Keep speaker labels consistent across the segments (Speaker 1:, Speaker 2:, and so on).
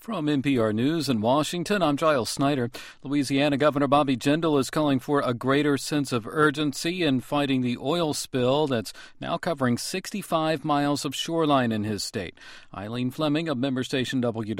Speaker 1: From NPR News in Washington, I'm Giles Snyder. Louisiana Governor Bobby Jindal is calling for a greater sense of urgency in fighting the oil spill that's now covering 65 miles of shoreline in his state. Eileen Fleming of member station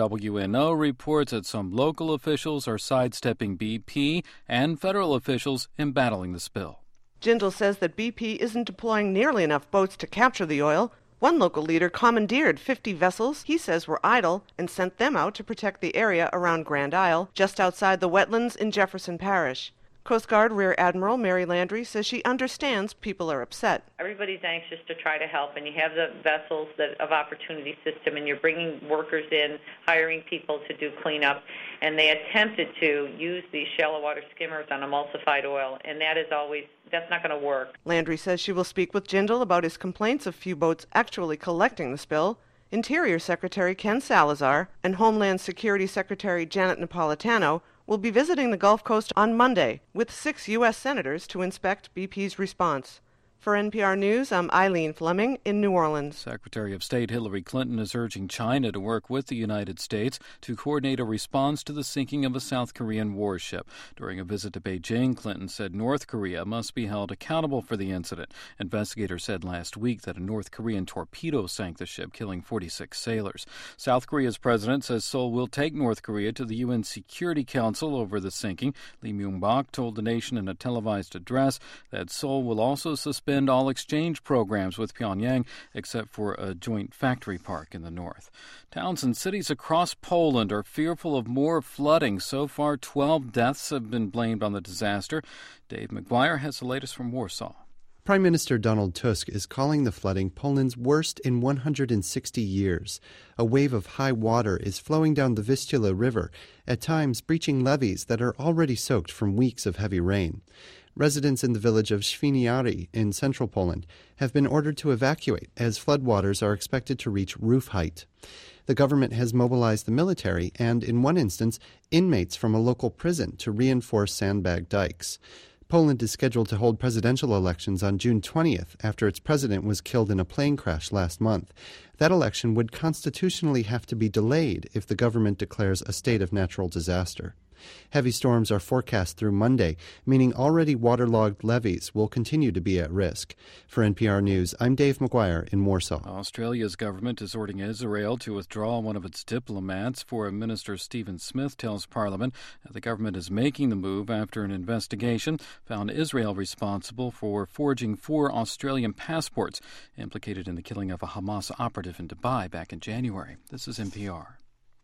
Speaker 1: WWNO reports that some local officials are sidestepping BP and federal officials in battling the spill.
Speaker 2: Jindal says that BP isn't deploying nearly enough boats to capture the oil. One local leader commandeered 50 vessels he says were idle and sent them out to protect the area around Grand Isle, just outside the wetlands in Jefferson Parish. Coast Guard Rear Admiral Mary Landry says she understands people are upset.
Speaker 3: Everybody's anxious to try to help, and you have the vessels of opportunity system, and you're bringing workers in, hiring people to do cleanup, and they attempted to use these shallow water skimmers on emulsified oil, and that's not going to work.
Speaker 2: Landry says she will speak with Jindal about his complaints of few boats actually collecting the spill. Interior Secretary Ken Salazar and Homeland Security Secretary Janet Napolitano will be visiting the Gulf Coast on Monday with 6 U.S. senators to inspect BP's response. For NPR News, I'm Eileen Fleming in New Orleans.
Speaker 1: Secretary of State Hillary Clinton is urging China to work with the United States to coordinate a response to the sinking of a South Korean warship. During a visit to Beijing, Clinton said North Korea must be held accountable for the incident. Investigators said last week that a North Korean torpedo sank the ship, killing 46 sailors. South Korea's president says Seoul will take North Korea to the UN Security Council over the sinking. Lee Myung-bak told the nation in a televised address that Seoul will also suspend all exchange programs with Pyongyang, except for a joint factory park in the north. Towns and cities across Poland are fearful of more flooding. So far, 12 deaths have been blamed on the disaster. Dave McGuire has the latest from Warsaw.
Speaker 4: Prime Minister Donald Tusk is calling the flooding Poland's worst in 160 years. A wave of high water is flowing down the Vistula River, at times breaching levees that are already soaked from weeks of heavy rain. Residents in the village of Świniary in central Poland have been ordered to evacuate as floodwaters are expected to reach roof height. The government has mobilized the military and, in one instance, inmates from a local prison to reinforce sandbag dikes. Poland is scheduled to hold presidential elections on June 20th after its president was killed in a plane crash last month. That election would constitutionally have to be delayed if the government declares a state of natural disaster. Heavy storms are forecast through Monday, meaning already waterlogged levees will continue to be at risk. For NPR News, I'm Dave McGuire in Warsaw.
Speaker 1: Australia's government is ordering Israel to withdraw one of its diplomats. Foreign Minister Stephen Smith tells Parliament that the government is making the move after an investigation found Israel responsible for forging 4 Australian passports implicated in the killing of a Hamas operative in Dubai back in January. This is NPR.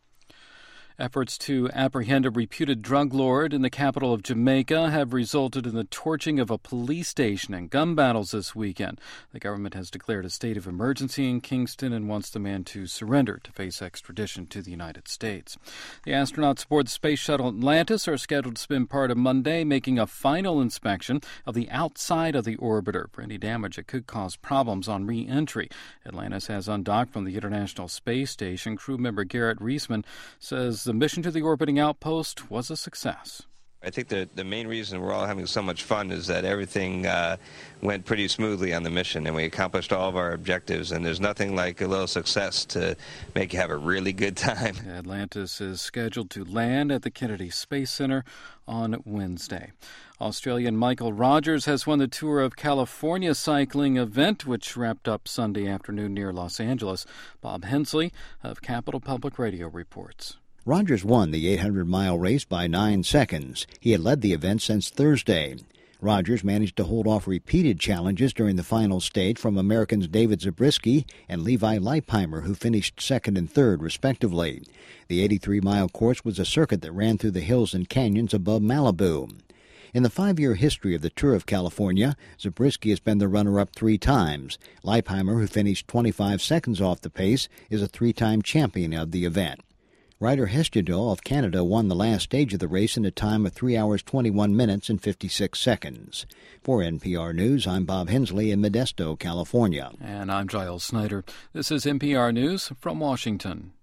Speaker 1: Efforts to apprehend a reputed drug lord in the capital of Jamaica have resulted in the torching of a police station and gun battles this weekend. The government has declared a state of emergency in Kingston and wants the man to surrender to face extradition to the United States. The astronauts aboard the space shuttle Atlantis are scheduled to spend part of Monday making a final inspection of the outside of the orbiter. For any damage, it could cause problems on re-entry. Atlantis has undocked from the International Space Station. Crew member Garrett Reisman says the mission to the orbiting outpost was a success.
Speaker 5: I think the main reason we're all having so much fun is that everything went pretty smoothly on the mission, and we accomplished all of our objectives, and there's nothing like a little success to make you have a really good time.
Speaker 1: Atlantis is scheduled to land at the Kennedy Space Center on Wednesday. Australian Michael Rogers has won the Tour of California cycling event, which wrapped up Sunday afternoon near Los Angeles. Bob Hensley of Capital Public Radio reports.
Speaker 6: Rogers won the 800-mile race by 9 seconds. He had led the event since Thursday. Rogers managed to hold off repeated challenges during the final stage from Americans David Zabriskie and Levi Leipheimer, who finished second and third, respectively. The 83-mile course was a circuit that ran through the hills and canyons above Malibu. In the 5-year history of the Tour of California, Zabriskie has been the runner-up 3 times. Leipheimer, who finished 25 seconds off the pace, is a 3-time champion of the event. Ryder Hesjedal of Canada won the last stage of the race in a time of 3 hours, 21 minutes, and 56 seconds. For NPR News, I'm Bob Hensley in Modesto, California.
Speaker 1: And I'm Giles Snyder. This is NPR News from Washington.